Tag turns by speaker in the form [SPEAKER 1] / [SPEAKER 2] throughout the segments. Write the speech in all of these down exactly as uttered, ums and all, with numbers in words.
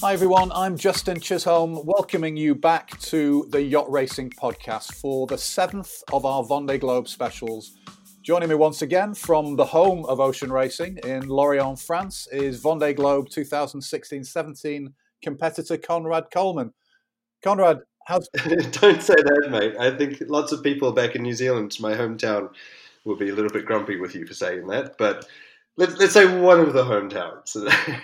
[SPEAKER 1] Hi everyone, I'm Justin Chisholm, welcoming you back to the Yacht Racing Podcast for the seventh of our Vendée Globe specials. Joining me once again from the home of ocean racing in Lorient, France, is Vendée Globe twenty sixteen seventeen competitor Conrad Coleman. Conrad, how's...
[SPEAKER 2] Don't say that, mate. I think lots of people back in New Zealand, my hometown, will be a little bit grumpy with you for saying that, but let's, let's say one of the hometowns.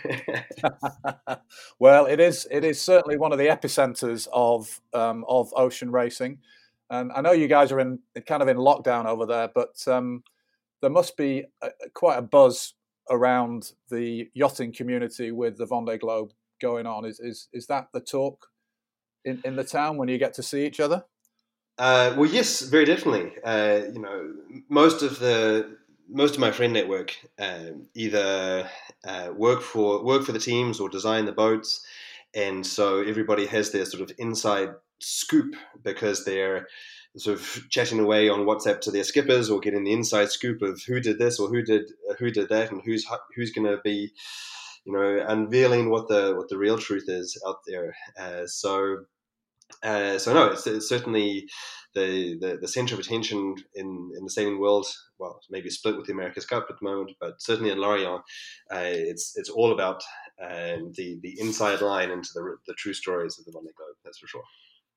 [SPEAKER 1] Well, it is it is certainly one of the epicenters of um, of ocean racing, and I know you guys are in kind of in lockdown over there, but um, there must be a, quite a buzz around the yachting community with the Vendée Globe going on. Is is is that the talk in, in the town when you get to see each other?
[SPEAKER 2] Uh, well, yes, very definitely. Uh, you know, most of the most of my friend network um, either uh, work for work for the teams or design the boats, and so everybody has their sort of inside scoop because they're sort of chatting away on WhatsApp to their skippers or getting the inside scoop of who did this or who did who did that and who's who's going to be, you know, unveiling what the what the real truth is out there. Uh, so. Uh, so no, it's, it's certainly the, the, the center of attention in, in the sailing world. Well, maybe split with the America's Cup at the moment, but certainly in Lorient, uh, it's it's all about um, the the inside line into the the true stories of the Vendée Globe. That's for sure.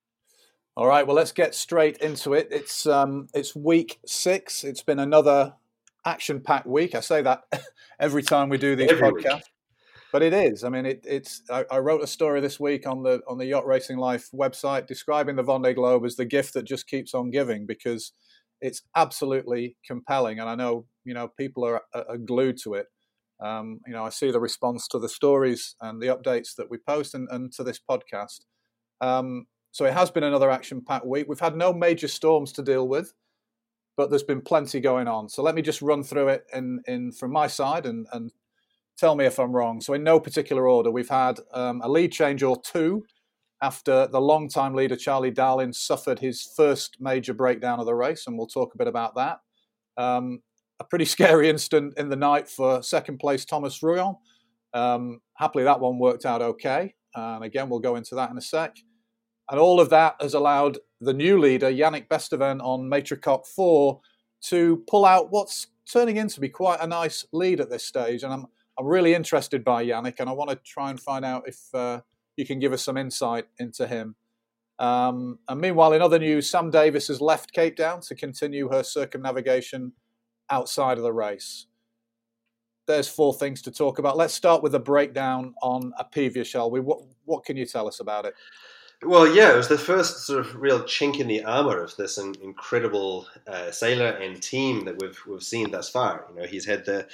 [SPEAKER 1] All right, well, let's get straight into it. It's um, it's week six. It's been another action-packed week. I say that every time we do these
[SPEAKER 2] Every
[SPEAKER 1] podcasts.
[SPEAKER 2] week.
[SPEAKER 1] But it is. I mean, it, it's. I, I wrote a story this week on the on the Yacht Racing Life website describing the Vendée Globe as the gift that just keeps on giving because it's absolutely compelling, and I know you know people are, are glued to it. Um, you know, I see the response to the stories and the updates that we post, and, and to this podcast. Um, so it has been another action-packed week. We've had no major storms to deal with, but there's been plenty going on. So let me just run through it in in from my side and and. Tell me if I'm wrong. So in no particular order, we've had um, a lead change or two after the long-time leader, Charlie Darlin, suffered his first major breakdown of the race, and we'll talk a bit about that. Um, a pretty scary instant in the night for second place Thomas Rouillon. Um, happily, that one worked out okay. And again, we'll go into that in a sec. And all of that has allowed the new leader, Yannick Besteven, on Maitre Coq four to pull out what's turning in to be quite a nice lead at this stage. And I'm I'm really interested by Yannick, and I want to try and find out if uh, you can give us some insight into him. Um, and meanwhile, in other news, Sam Davis has left Cape Town to continue her circumnavigation outside of the race. There's four things to talk about. Let's start with a breakdown on Apivia, shall we? What, what can you tell us about it?
[SPEAKER 2] Well, yeah, it was the first sort of real chink in the armor of this incredible uh, sailor and team that we've we've seen thus far. You know, he's had the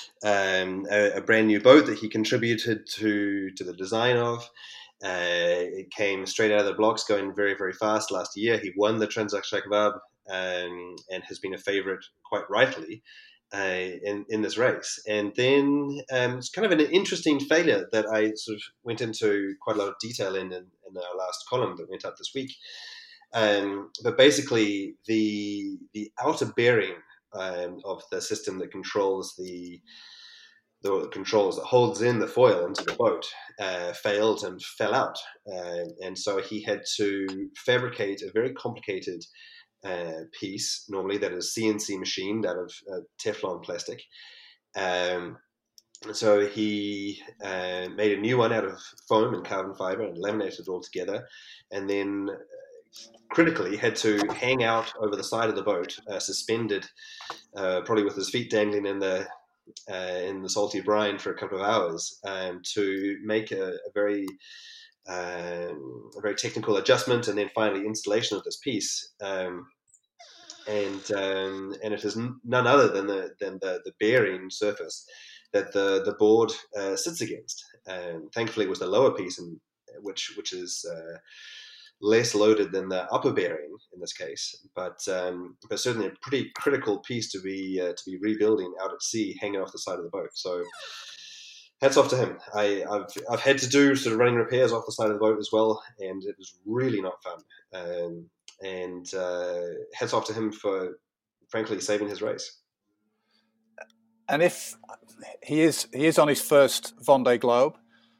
[SPEAKER 2] um, a, a brand new boat that he contributed to to the design of. Uh, it came straight out of the blocks, going very very fast last year. He won the Transat Jacques Vabre um, and has been a favorite quite rightly. Uh, in in this race, and then um, it's kind of an interesting failure that I sort of went into quite a lot of detail in in, in our last column that went out this week. Um, but basically, the the outer bearing um, of the system that controls the the controls that holds in the foil into the boat uh, failed and fell out, uh, and so he had to fabricate a very complicated Uh, piece, normally that is C N C machined out of uh, Teflon plastic. Um, so he uh, made a new one out of foam and carbon fiber and laminated it all together, and then uh, critically had to hang out over the side of the boat, uh, suspended, uh, probably with his feet dangling in the uh, in the salty brine for a couple of hours, um, to make a, a very um, a very technical adjustment and then finally installation of this piece. Um, and um, and it is none other than the than the, the bearing surface that the the board uh, sits against. Um, thankfully, it was the lower piece, in, which which is uh, less loaded than the upper bearing in this case, but um, but certainly a pretty critical piece to be uh, to be rebuilding out at sea, hanging off the side of the boat. So. Hats off to him. I, I've I've had to do sort of running repairs off the side of the boat as well, and it was really not fun. Um, and uh, hats off to him for, frankly, saving his race.
[SPEAKER 1] And if he is he is on his first Vendée Globe,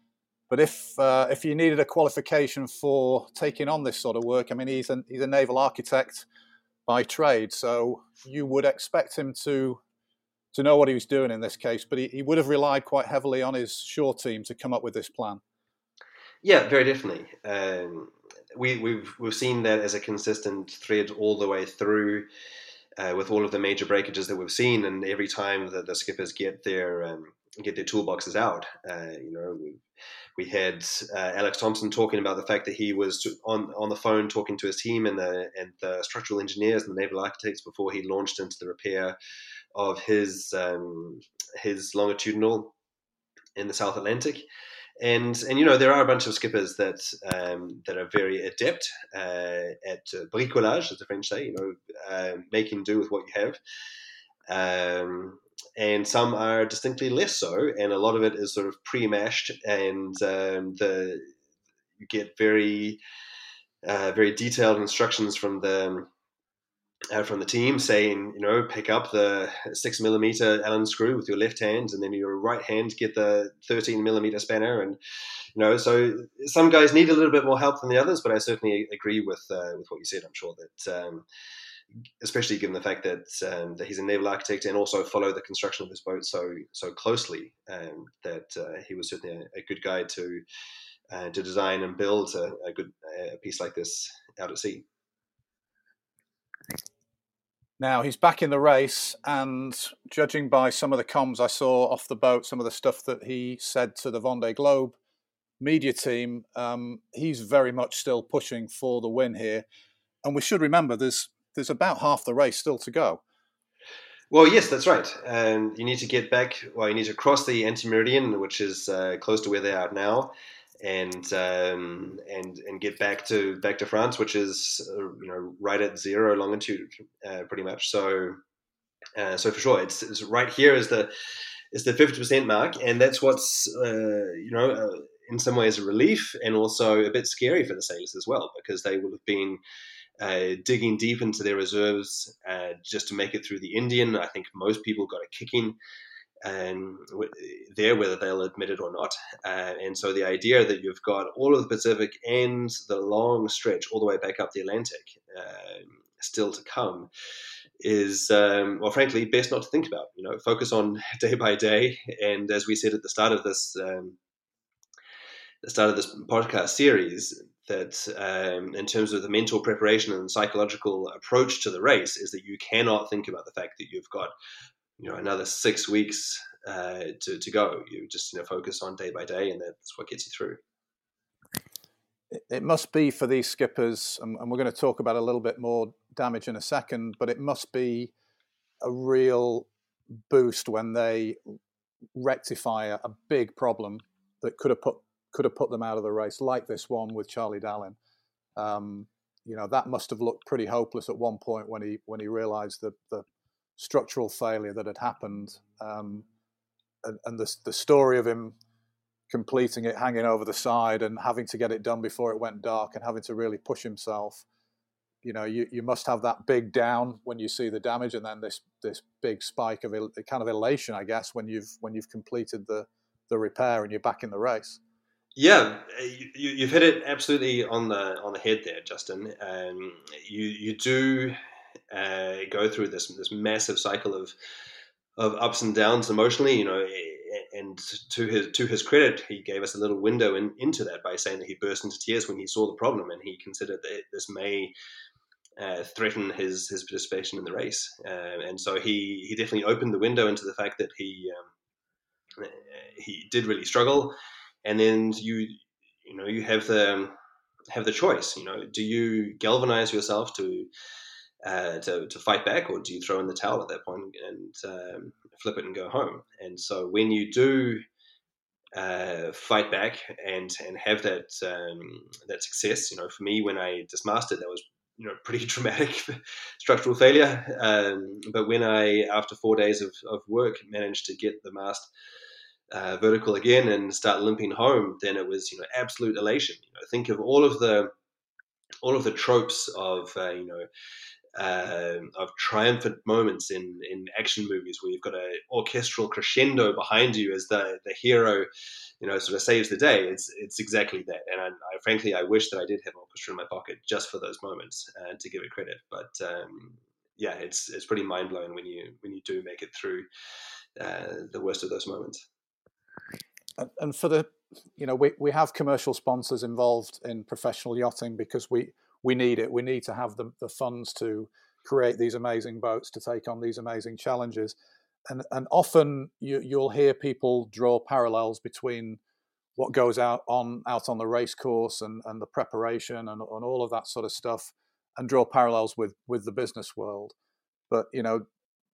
[SPEAKER 1] But if uh, if you needed a qualification for taking on this sort of work, I mean, he's a, he's a naval architect by trade, so you would expect him to to know what he was doing in this case. But he, he would have relied quite heavily on his shore team to come up with this plan.
[SPEAKER 2] Yeah, very definitely. Um, we, we've we've seen that as a consistent thread all the way through, uh, with all of the major breakages that we've seen, and every time that the skippers get their um, get their toolboxes out, uh, you know, we, we had uh, Alex Thompson talking about the fact that he was on on the phone talking to his team and the and the structural engineers and the naval architects before he launched into the repair of his um, his longitudinal in the South Atlantic. And and you know, there are a bunch of skippers that um, that are very adept uh, at uh, bricolage, as the French say, you know, uh, making do with what you have. Um, and some are distinctly less so, and a lot of it is sort of pre-mashed, and um, the you get very uh, very detailed instructions from the uh, from the team saying, you know, pick up the six millimeter Allen screw with your left hand, and then your right hand get the thirteen millimeter spanner, and you know, so some guys need a little bit more help than the others. But I certainly agree with uh, with what you said. I'm sure that, um, especially given the fact that um, that he's a naval architect and also followed the construction of his boat so so closely, um, that uh, he was certainly a, a good guy to uh, to design and build a, a good a piece like this out at sea.
[SPEAKER 1] Now he's back in the race, and judging by some of the comms I saw off the boat, some of the stuff that he said to the Vendée Globe media team, um, he's very much still pushing for the win here. And we should remember there's there's about half the race still to go.
[SPEAKER 2] Well, yes, that's right. Um, you need to get back. Well, you need to cross the anti-meridian, which is uh, close to where they are now, and um, and and get back to back to France, which is uh, you know, right at zero longitude, uh, pretty much. So, uh, so for sure, it's, it's right here is the is the fifty percent mark, and that's what's uh, you know uh, in some ways a relief, and also a bit scary for the sailors as well, because they will have been Uh, digging deep into their reserves uh, just to make it through the Indian. I think most people got a kicking um, there, whether they'll admit it or not. Uh, and so the idea that you've got all of the Pacific and the long stretch all the way back up the Atlantic uh, still to come is, um, well, frankly, best not to think about. You know, focus on day by day. And as we said at the start of this, um, the start of this podcast series, that um, in terms of the mental preparation and psychological approach to the race, is that you cannot think about the fact that you've got, you know, another six weeks uh, to, to go. You just, you know, focus on day by day, and that's what gets you through.
[SPEAKER 1] It must be for these skippers, and we're going to talk about a little bit more damage in a second, but it must be a real boost when they rectify a big problem that could have put could have put them out of the race, like this one with Charlie Dallin. Um, you know, that must have looked pretty hopeless at one point when he when he realised the, the structural failure that had happened, um, and, and the the story of him completing it, hanging over the side, and having to get it done before it went dark, and having to really push himself. You know, you, you must have that big down when you see the damage, and then this this big spike of el- kind of elation, I guess, when you've when you've completed the the repair and you're back in the race.
[SPEAKER 2] Yeah, you, you've hit it absolutely on the on the head there, Justin. Um, you you do uh, go through this this massive cycle of of ups and downs emotionally, you know. And to his to his credit, he gave us a little window in, into that by saying that he burst into tears when he saw the problem, and he considered that this may uh, threaten his his participation in the race. Uh, and so he he definitely opened the window into the fact that he um, he did really struggle. And then you, you know, you have the have the choice. You know, do you galvanize yourself to uh, to to fight back, or do you throw in the towel at that point and um, flip it and go home? And so when you do uh, fight back and and have that um, that success, you know, for me when I dismasted, that was, you know, pretty dramatic structural failure. Um, but when I, after four days of, of work, managed to get the mast Uh, vertical again and start limping home, then it was, you know, absolute elation. You know, think of all of the all of the tropes of uh, you know um, of triumphant moments in, in action movies where you've got an orchestral crescendo behind you as the, the hero, you know, sort of saves the day. It's it's exactly that. And I, I frankly, I wish that I did have an orchestra in my pocket just for those moments uh, to give it credit. But um, yeah, it's it's pretty mind blowing when you when you do make it through uh, the worst of those moments.
[SPEAKER 1] And for the, you know, we, we have commercial sponsors involved in professional yachting because we, we need it. We need to have the, the funds to create these amazing boats, to take on these amazing challenges. And, and often you, you'll hear people draw parallels between what goes out on out on the race course and, and the preparation and, and all of that sort of stuff, and draw parallels with, with the business world. But, you know,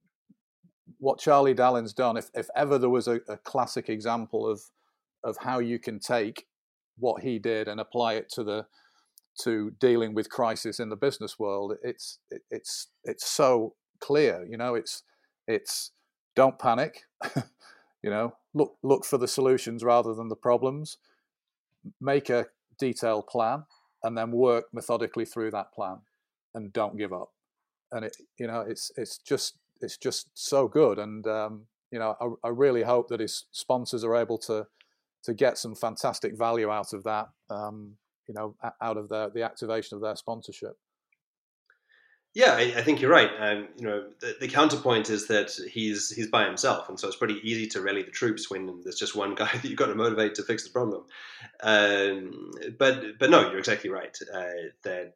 [SPEAKER 1] what Charlie Dallin's done, if, if ever there was a, a classic example of of how you can take what he did and apply it to the to dealing with crisis in the business world, it's it, it's it's so clear. You know, it's it's don't panic. You know, look look for the solutions rather than the problems. Make a detailed plan and then work methodically through that plan, and don't give up. And it, you know, it's it's just it's just so good. And um, you know, I, I really hope that his sponsors are able to to get some fantastic value out of that. Um, you know, out of the the activation of their sponsorship.
[SPEAKER 2] Yeah, I, I think you're right. Um, you know, the, the counterpoint is that he's he's by himself, and so it's pretty easy to rally the troops when there's just one guy that you've got to motivate to fix the problem. Um, but but no, you're exactly right. Uh, that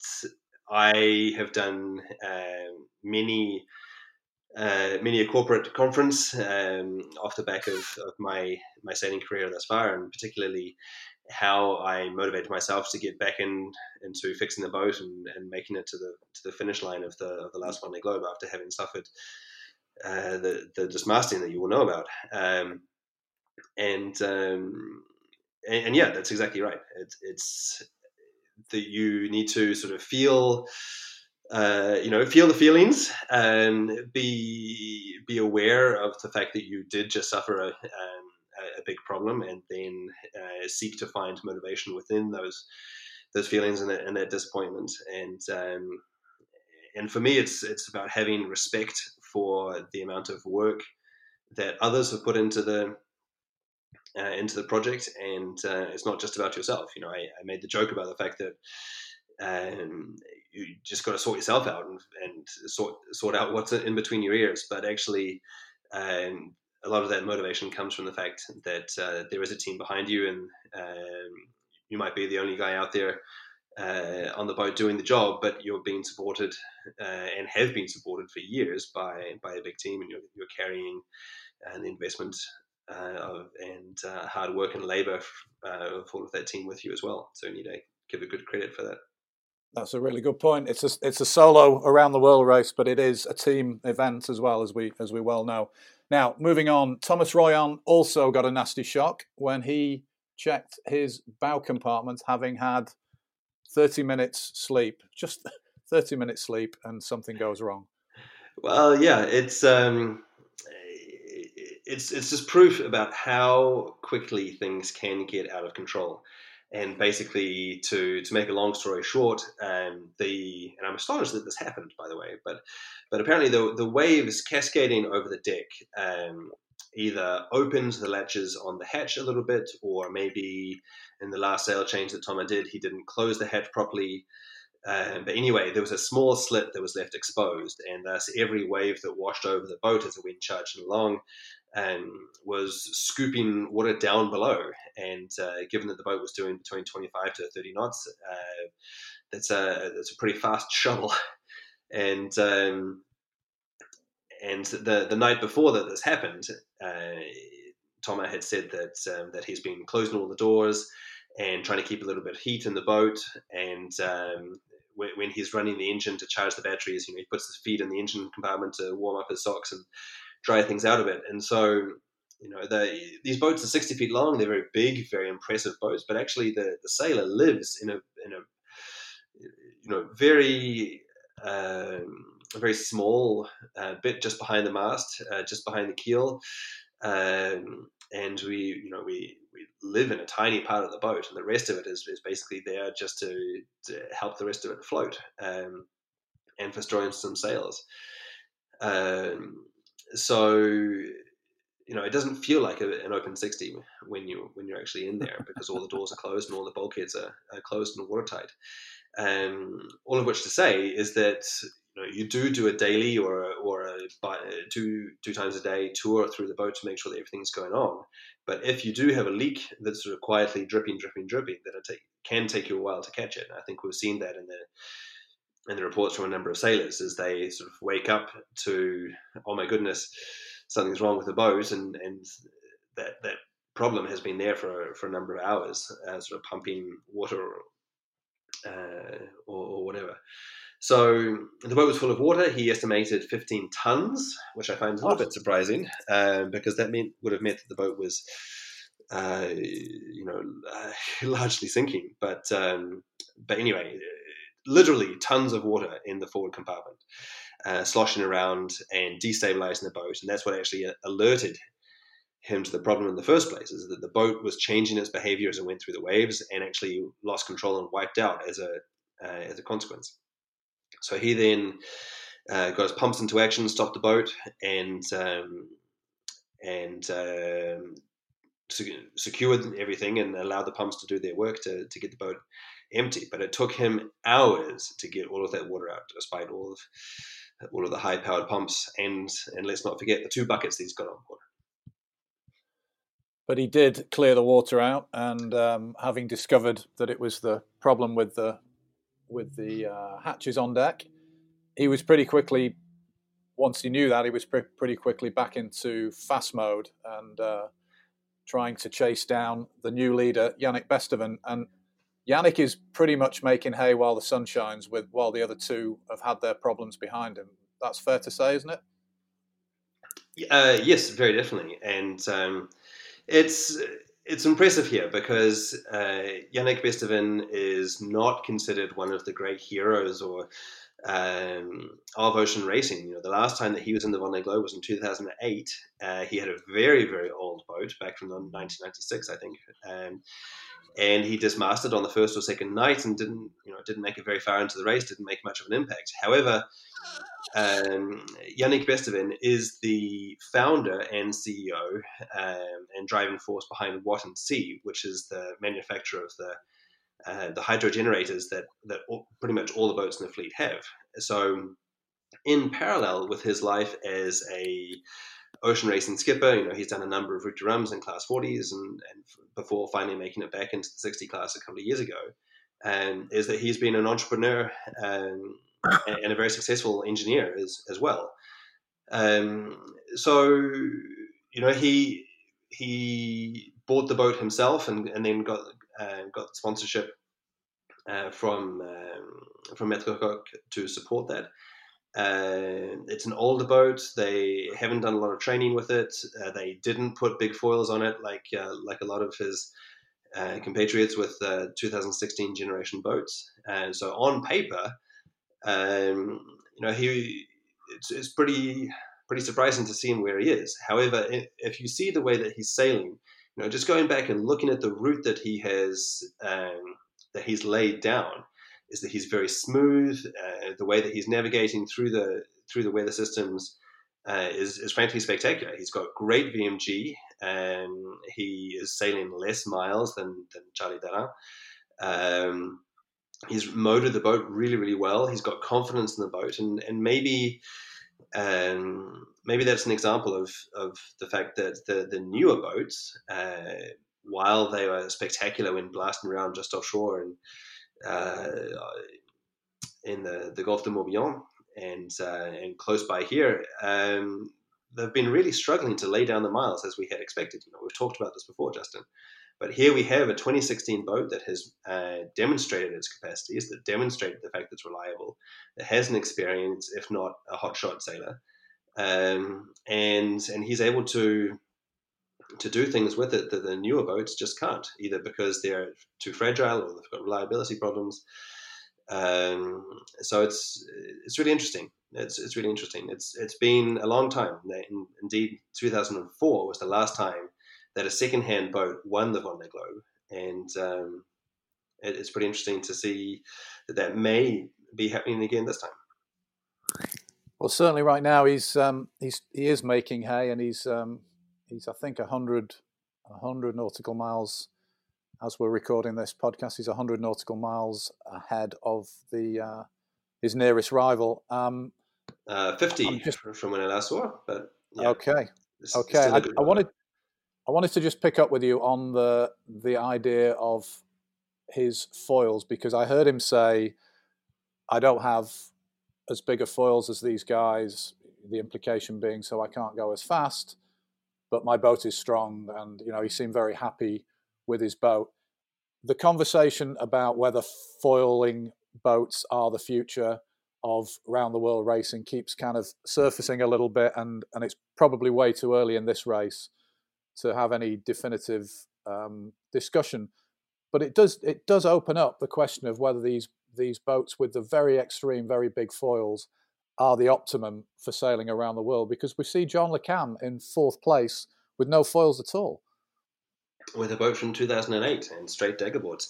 [SPEAKER 2] I have done um, many uh, many a corporate conference um, off the back of, of my my sailing career thus far, and particularly how I motivated myself to get back in into fixing the boat and, and making it to the to the finish line of the of the last Vendée Globe after having suffered uh, the the dismasting that you will know about. Um, and, um, and and yeah, that's exactly right. It, it's that you need to sort of feel. Uh, you know, feel the feelings and be be aware of the fact that you did just suffer a, um, a big problem, and then uh, seek to find motivation within those those feelings and that, and that disappointment. And um, and for me, it's it's about having respect for the amount of work that others have put into the uh, into the project, and uh, it's not just about yourself. You know, I, I made the joke about the fact that um, you just got to sort yourself out and, and sort sort out what's in between your ears. But actually, um, a lot of that motivation comes from the fact that uh, there is a team behind you, and um, you might be the only guy out there uh, on the boat doing the job, but you're being supported uh, and have been supported for years by by a big team, and you're, you're carrying uh, the investment uh, of, and uh, hard work and labor uh, of all of that team with you as well. So you need to give a good credit for that.
[SPEAKER 1] That's a really good point. It's a it's a solo around the world race, but it is a team event as well, as we as we well know. Now, moving on, Thomas Royan also got a nasty shock when he checked his bow compartment, having had thirty minutes sleep, just thirty minutes sleep, and something goes wrong.
[SPEAKER 2] Well, yeah, it's um, it's it's just proof about how quickly things can get out of control. And basically, to to make a long story short, um, the and I'm astonished that this happened, by the way, but but apparently the the waves cascading over the deck um, either opened the latches on the hatch a little bit, or maybe in the last sail change that Thomas did, he didn't close the hatch properly. Um, but anyway, there was a small slit that was left exposed, and thus every wave that washed over the boat as the wind charged along um, was scooping water down below. And uh, given that the boat was doing between twenty-five to thirty knots, uh, that's a that's a pretty fast shovel. And um, and the the night before that this happened, uh, Thomas had said that um, that he's been closing all the doors and trying to keep a little bit of heat in the boat. And um, when, when he's running the engine to charge the batteries, you know, he puts his feet in the engine compartment to warm up his socks and dry things out a bit. And so, you know, the, these boats are sixty feet long. They're very big, very impressive boats. But actually, the, the sailor lives in a in a you know very um, a very small uh, bit just behind the mast, uh, just behind the keel, um, and we you know we we live in a tiny part of the boat, and the rest of it is, is basically there just to, to help the rest of it float. Um, and for storing some sails. Um, so, you know, it doesn't feel like a, an open sixty when you when you're actually in there, because all the doors are closed and all the bulkheads are, are closed and watertight. Um, all of which to say is that, you know, you do do a daily or a, or a two two times a day tour through the boat to make sure that everything's going on. But if you do have a leak that's sort of quietly dripping, dripping, dripping, then it take, can take you a while to catch it. And I think we've seen that in the in the reports from a number of sailors, as they sort of wake up to, oh my goodness, something's wrong with the boat, and and that that problem has been there for for a number of hours, uh, sort of pumping water uh, or, or whatever. So the boat was full of water. He estimated fifteen tons, which I find a little
[SPEAKER 1] Oh.
[SPEAKER 2] bit surprising, um, because that meant would have meant that the boat was, uh, you know, uh, largely sinking. But um, but anyway, literally tons of water in the forward compartment, uh, sloshing around and destabilizing the boat, and that's what actually alerted him to the problem in the first place, is that the boat was changing its behavior as it went through the waves and actually lost control and wiped out as a uh, as a consequence. So he then uh, got his pumps into action, stopped the boat, and um, and um, secured everything and allowed the pumps to do their work to, to get the boat empty. But it took him hours to get all of that water out, despite all of all of the high-powered pumps, and and let's not forget the two buckets that he's got on board.
[SPEAKER 1] But he did clear the water out, and um, having discovered that it was the problem with the with the uh, hatches on deck, he was pretty quickly, once he knew that, he was pre- pretty quickly back into fast mode and uh, trying to chase down the new leader, Yannick Besteven. And Yannick is pretty much making hay while the sun shines, with while the other two have had their problems behind him. That's fair to say, isn't it?
[SPEAKER 2] Uh, yes, very definitely. And um, it's it's impressive here because uh, Yannick Besteven is not considered one of the great heroes or um, of ocean racing. You know, the last time that he was in the Vendée Globe was in two thousand eight. Uh, he had a very, very old boat back from nineteen ninety-six, I think, um, and he dismasted on the first or second night and didn't, you know, didn't make it very far into the race. Didn't make much of an impact. However, um, Yannick Besteven is the founder and C E O um, and driving force behind Watton Sea, which is the manufacturer of the uh, the hydro generators that that all, pretty much all the boats in the fleet have. So, in parallel with his life as a ocean racing skipper, you know, he's done a number of route to rums in class forties, and, and before finally making it back into the sixty class a couple of years ago, um, is that he's been an entrepreneur um, and a very successful engineer as as well. Um, so, you know, he he bought the boat himself and, and then got uh, got sponsorship uh, from um, from Maître Coq to support that. Uh, it's an older boat. They haven't done a lot of training with it. Uh, they didn't put big foils on it like uh, like a lot of his uh, compatriots with uh, two thousand sixteen generation boats. And so on paper, um, you know, he it's, it's pretty pretty surprising to see him where he is. However, if you see the way that he's sailing, you know, just going back and looking at the route that he has um, that he's laid down, is that he's very smooth. Uh, the way that he's navigating through the through the weather systems uh, is is frankly spectacular. He's got great V M G. Um, he is sailing less miles than than Charlie Darin. Um, he's motored the boat really, really well. He's got confidence in the boat, and and maybe um, maybe that's an example of of the fact that the the newer boats, uh, while they were spectacular when blasting around just offshore and uh, in the, the Gulf de Morbihan and uh, and close by here, um, they've been really struggling to lay down the miles as we had expected. You know, we've talked about this before, Justin. But here we have a twenty sixteen boat that has uh, demonstrated its capacities, that demonstrated the fact that it's reliable, that has an experience, if not a hotshot sailor, um, and and he's able to to do things with it that the newer boats just can't, either because they're too fragile or they've got reliability problems. Um, so it's it's really interesting. It's it's really interesting. It's it's been a long time. Indeed, two thousand four was the last time that a second-hand boat won the Vendée Globe, and um, it, it's pretty interesting to see that that may be happening again this time.
[SPEAKER 1] Well, certainly right now he's um, he's he is making hay, and he's um, he's I think a hundred a hundred nautical miles as we're recording this podcast. He's a hundred nautical miles ahead of the uh, his nearest rival. Um,
[SPEAKER 2] Uh, fifty
[SPEAKER 1] just,
[SPEAKER 2] from when I last saw, but yeah.
[SPEAKER 1] Okay,
[SPEAKER 2] It's,
[SPEAKER 1] okay.
[SPEAKER 2] it's still a
[SPEAKER 1] I,
[SPEAKER 2] good
[SPEAKER 1] I
[SPEAKER 2] ride.
[SPEAKER 1] wanted I wanted to just pick up with you on the the idea of his foils, because I heard him say, "I don't have as big a foils as these guys." The implication being, so I can't go as fast, but my boat is strong, and you know he seemed very happy with his boat. The conversation about whether foiling boats are the future of round the world racing keeps kind of surfacing a little bit, and and it's probably way too early in this race to have any definitive um, discussion. But it does it does open up the question of whether these these boats with the very extreme, very big foils are the optimum for sailing around the world, because we see John Le Cam in fourth place with no foils at all.
[SPEAKER 2] With a boat from two thousand eight and straight daggerboards.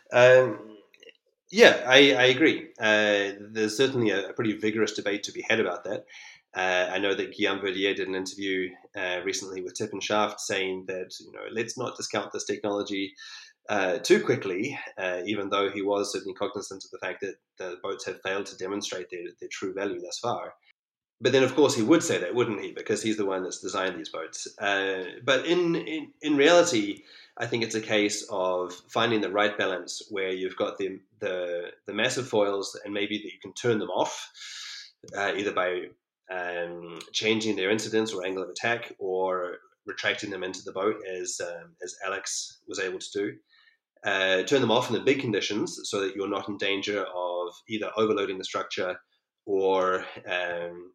[SPEAKER 2] Um, yeah, I, I agree. Uh, there's certainly a, a pretty vigorous debate to be had about that. Uh, I know that Guillaume Verdier did an interview uh, recently with Tip and Shaft saying that, you know, let's not discount this technology uh, too quickly, uh, even though he was certainly cognizant of the fact that the boats have failed to demonstrate their, their true value thus far. But then, of course, he would say that, wouldn't he? Because he's the one that's designed these boats. Uh, but in, in in reality, I think it's a case of finding the right balance where you've got the the, the massive foils, and maybe that you can turn them off, uh, either by um, changing their incidence or angle of attack, or retracting them into the boat, as um, as Alex was able to do. Uh, turn them off in the big conditions so that you're not in danger of either overloading the structure or um,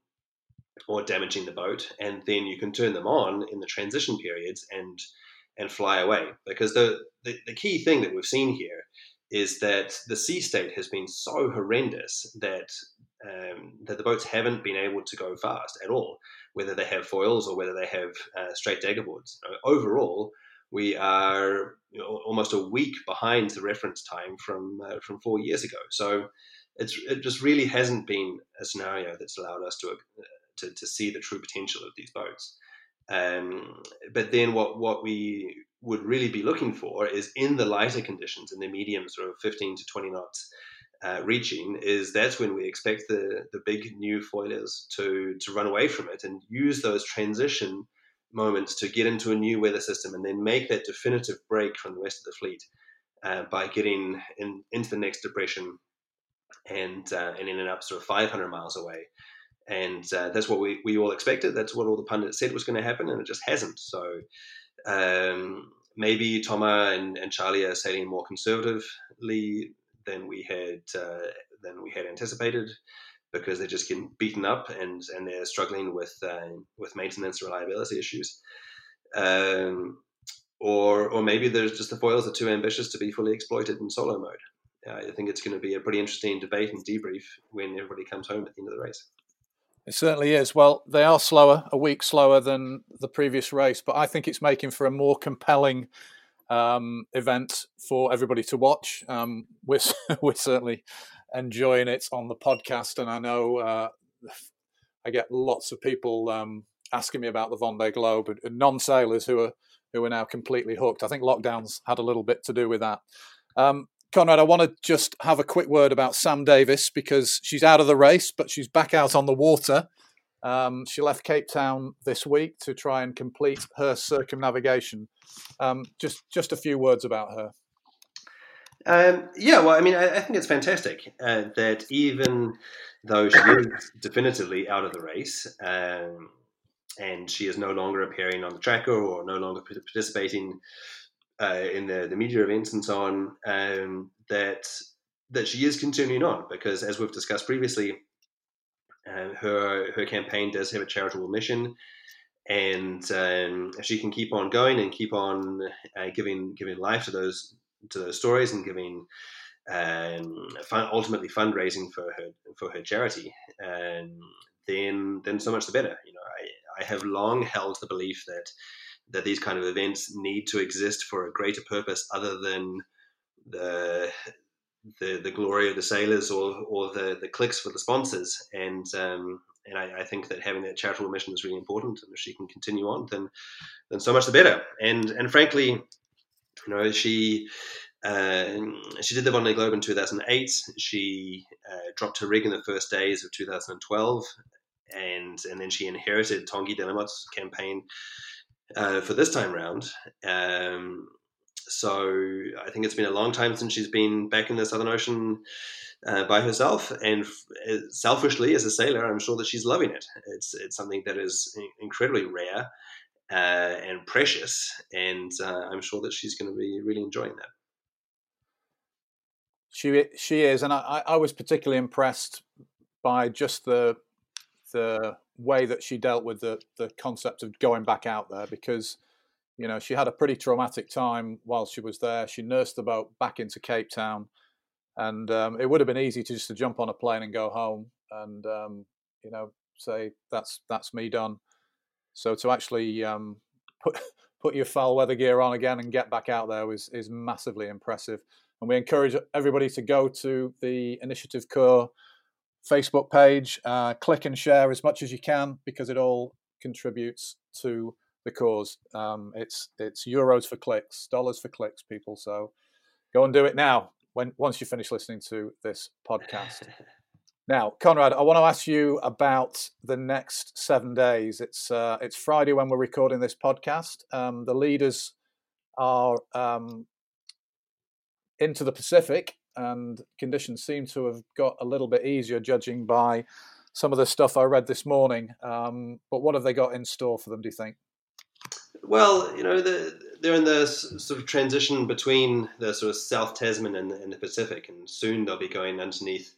[SPEAKER 2] or damaging the boat, and then you can turn them on in the transition periods and and fly away. Because the, the, the key thing that we've seen here is that the sea state has been so horrendous that um, that the boats haven't been able to go fast at all, whether they have foils or whether they have uh, straight daggerboards. Overall, we are, you know, almost a week behind the reference time from uh, from four years ago. So it's it just really hasn't been a scenario that's allowed us to uh, to, to see the true potential of these boats. Um, but then what, what we would really be looking for is in the lighter conditions, in the medium sort of fifteen to twenty knots uh, reaching, is that's when we expect the, the big new foilers to, to run away from it and use those transition moments to get into a new weather system and then make that definitive break from the rest of the fleet uh, by getting in, into the next depression and, uh, and ending up sort of five hundred miles away. And uh, that's what we, we all expected. That's what all the pundits said was going to happen, and it just hasn't. So um, maybe Thomas and, and Charlie are sailing more conservatively than we had uh, than we had anticipated, because they're just getting beaten up and, and they're struggling with uh, with maintenance and reliability issues. Um, or or maybe there's just the foils are too ambitious to be fully exploited in solo mode. Uh, I think it's going to be a pretty interesting debate and debrief when everybody comes home at the end of the race.
[SPEAKER 1] It certainly is. Well, they are slower, a week slower than the previous race, but I think it's making for a more compelling um, event for everybody to watch. Um, we're, we're certainly enjoying it on the podcast, and I know uh, I get lots of people um, asking me about the Vendée Globe, and non-sailors who are who are now completely hooked. I think lockdowns had a little bit to do with that. Um, Conrad, I want to just have a quick word about Sam Davis, because she's out of the race, but she's back out on the water. Um, she left Cape Town this week to try and complete her circumnavigation. Um, just just a few words about her.
[SPEAKER 2] Um, yeah, well, I mean, I, I think it's fantastic uh, that even though she is definitively out of the race, um, and she is no longer appearing on the tracker or no longer participating uh, in the, the media events and so on, um, that that she is continuing on, because as we've discussed previously, uh, her her campaign does have a charitable mission, and um, if she can keep on going and keep on uh, giving giving life to those to those stories and giving um, fun, ultimately fundraising for her for her charity, um, then then so much the better. You know, I, I have long held the belief that that these kind of events need to exist for a greater purpose other than the the, the glory of the sailors or or the, the clicks for the sponsors. And um, and I, I think that having that charitable mission is really important. And if she can continue on, then then so much the better. And and frankly, you know, she uh, she did the Vendée Globe in two thousand eight. She uh, dropped her rig in the first days of two thousand twelve, and and then she inherited Tanguy Delamotte's campaign uh, for this time round. Um, so I think it's been a long time since she's been back in the Southern Ocean uh, by herself, and f- selfishly as a sailor, I'm sure that she's loving it. It's it's something that is incredibly rare uh, and precious, and uh, I'm sure that she's going to be really enjoying that.
[SPEAKER 1] She she is, and I, I was particularly impressed by just the the way that she dealt with the the concept of going back out there, because you know she had a pretty traumatic time while she was there. She nursed the boat back into Cape Town, and um, it would have been easy to just to jump on a plane and go home, and um, you know say that's that's me done. So to actually um, put put your foul weather gear on again and get back out there is is massively impressive. And we encourage everybody to go to the Initiative Corps Facebook page, uh, click and share as much as you can, because it all contributes to the cause. Um, it's it's euros for clicks, dollars for clicks, people. So go and do it now. When once you finish listening to this podcast. Now, Conrad, I want to ask you about the next seven days. It's uh, it's Friday when we're recording this podcast. Um, the leaders are um, into the Pacific, and conditions seem to have got a little bit easier, judging by some of the stuff I read this morning. Um, but what have they got in store for them, do you think?
[SPEAKER 2] Well, you know, the, they're in the sort of transition between the sort of South Tasman and, and the Pacific, and soon they'll be going underneath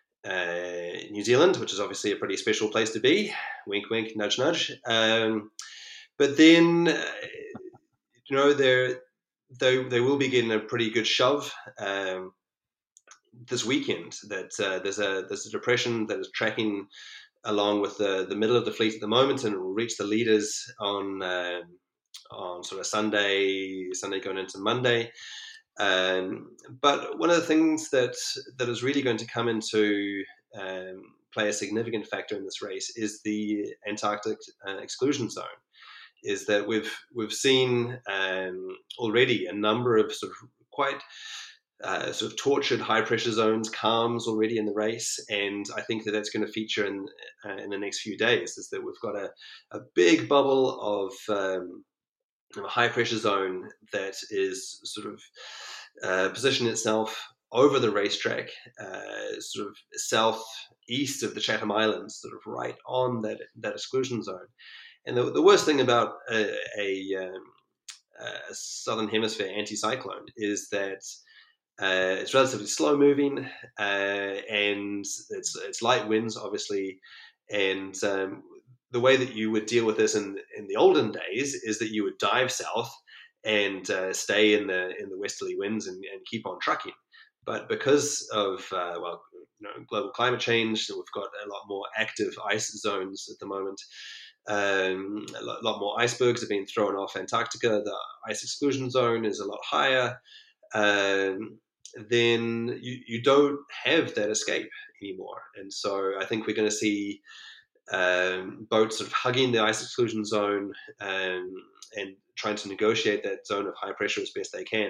[SPEAKER 2] uh, New Zealand, which is obviously a pretty special place to be. Wink, wink, nudge, nudge. Um, but then, uh, you know, they're they they will be getting a pretty good shove um, this weekend. That uh, there's a there's a depression that is tracking along with the, the middle of the fleet at the moment, and it will reach the leaders on um, on sort of Sunday Sunday going into Monday. Um, but one of the things that that is really going to come into um, play a significant factor in this race is the Antarctic uh, exclusion zone. Is that we've we've seen um, already a number of sort of quite uh, sort of tortured high pressure zones, calms already in the race, and I think that that's going to feature in uh, in the next few days. Is that we've got a, a big bubble of um, a high pressure zone that is sort of uh, positioning itself over the racetrack, uh, sort of southeast of the Chatham Islands, sort of right on that that exclusion zone. And the, the worst thing about a, a, um, a southern hemisphere anticyclone is that uh, it's relatively slow moving, uh, and it's it's light winds, obviously. And um, the way that you would deal with this in in the olden days is that you would dive south and uh, stay in the in the westerly winds and, and keep on trucking. But because of uh, well, you know, global climate change, we've got a lot more active ice zones at the moment. Um, a lot, lot more icebergs are being thrown off Antarctica. The ice exclusion zone is a lot higher. Um, then you, you don't have that escape anymore. And so I think we're going to see um, boats sort of hugging the ice exclusion zone um, and trying to negotiate that zone of high pressure as best they can.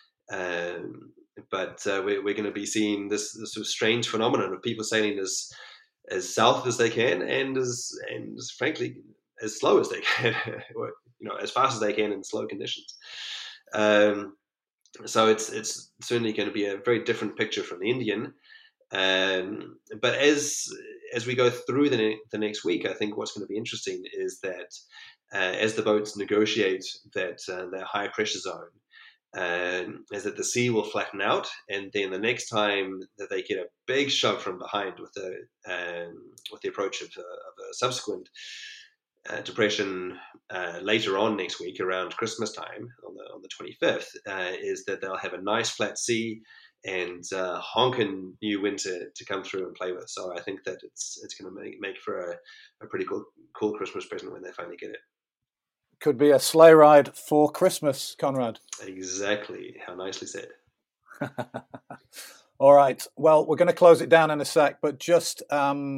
[SPEAKER 2] Um, but uh, we're, we're going to be seeing this, this sort of strange phenomenon of people sailing as as south as they can and as and frankly as slow as they can, or you know as fast as they can in slow conditions. Um, so it's it's certainly going to be a very different picture from the Indian. Um, but as as we go through the ne- the next week, I think what's going to be interesting is that uh, as the boats negotiate that uh, that high pressure zone, um, is that the sea will flatten out, and then the next time that they get a big shove from behind with the um, with the approach of, uh, of a subsequent uh, depression uh, later on next week around Christmas time on the on the twenty-fifth, uh, is that they'll have a nice flat sea and uh, honking new wind to, to come through and play with. So I think that it's it's going to make make for a, a pretty cool cool Christmas present when they finally get it.
[SPEAKER 1] Could be a sleigh ride for Christmas, Conrad.
[SPEAKER 2] Exactly. How nicely said.
[SPEAKER 1] All right. Well, we're going to close it down in a sec, but just um,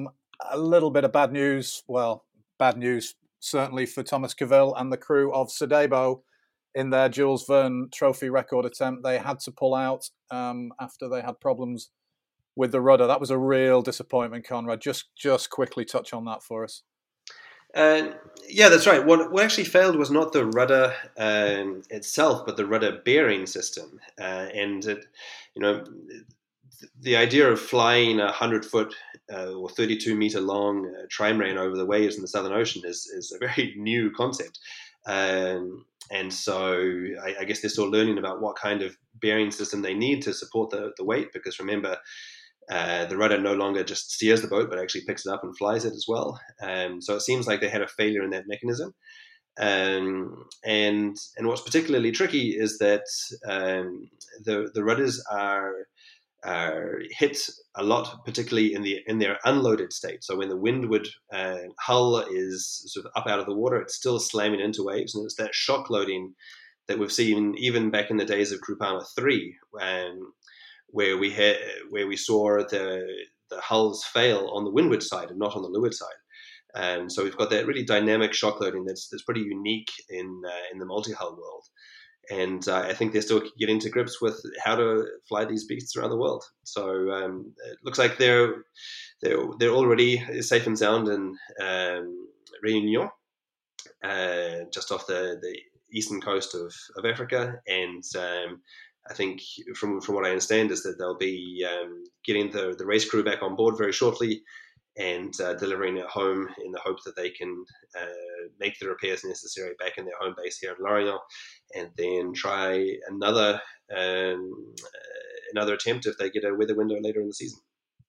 [SPEAKER 1] a little bit of bad news. Well, bad news certainly for Thomas Cavil and the crew of Sodebo in their Jules Verne Trophy record attempt. They had to pull out um, after they had problems with the rudder. That was a real disappointment, Conrad. Just just quickly touch on that for us.
[SPEAKER 2] Uh, yeah, that's right. What what actually failed was not the rudder um, itself, but the rudder bearing system. Uh, and it, you know, the idea of flying a hundred foot uh, or thirty-two meter long uh, trimaran over the waves in the Southern Ocean is is a very new concept. Um, and so I, I guess they're still learning about what kind of bearing system they need to support the, the weight, because remember, Uh, the rudder no longer just steers the boat, but actually picks it up and flies it as well. Um, so it seems like they had a failure in that mechanism. Um, and and what's particularly tricky is that um, the the rudders are are hit a lot, particularly in the in their unloaded state. So when the windward uh, hull is sort of up out of the water, it's still slamming into waves, and it's that shock loading that we've seen even back in the days of Groupama three. Um, where we had, where we saw the the hulls fail on the windward side and not on the leeward side. Um, so we've got that really dynamic shock loading that's that's pretty unique in uh, in the multi-hull world. And uh, I think they're still getting to grips with how to fly these beasts around the world. So um, it looks like they're they're they're already safe and sound in um, Réunion, uh, just off the, the eastern coast of, of Africa, and um, I think from from what I understand is that they'll be um, getting the, the race crew back on board very shortly and uh, delivering it home in the hope that they can uh, make the repairs necessary back in their home base here in Lorient, and then try another um, another attempt if they get a weather window later in the season.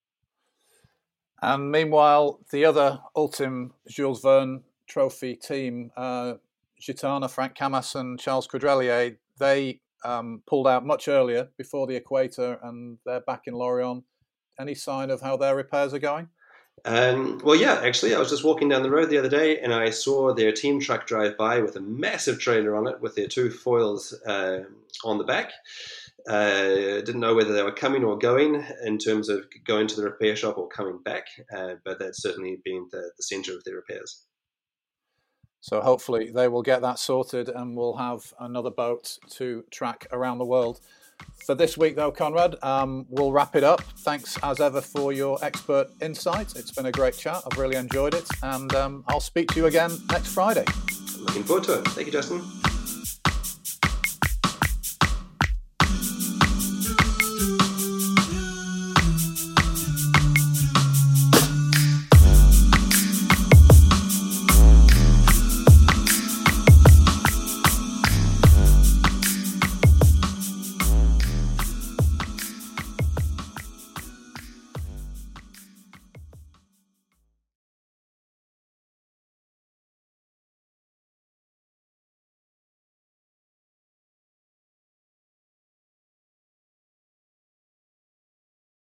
[SPEAKER 1] And meanwhile, the other Ultim Jules Verne Trophy team, uh, Gitana, Frank Camas and Charles Caudrelier, they Um, pulled out much earlier before the equator, and they're back in Lorient. Any sign of how their repairs are going?
[SPEAKER 2] Um, well, yeah, actually, I was just walking down the road the other day and I saw their team truck drive by with a massive trailer on it with their two foils uh, on the back. Uh, didn't know whether they were coming or going in terms of going to the repair shop or coming back, uh, but that's certainly been the, the center of their repairs.
[SPEAKER 1] So hopefully they will get that sorted and we'll have another boat to track around the world. For this week, though, Conrad, um, we'll wrap it up. Thanks, as ever, for your expert insight. It's been a great chat. I've really enjoyed it. And um, I'll speak to you again next Friday.
[SPEAKER 2] Looking forward to it. Thank you, Justin.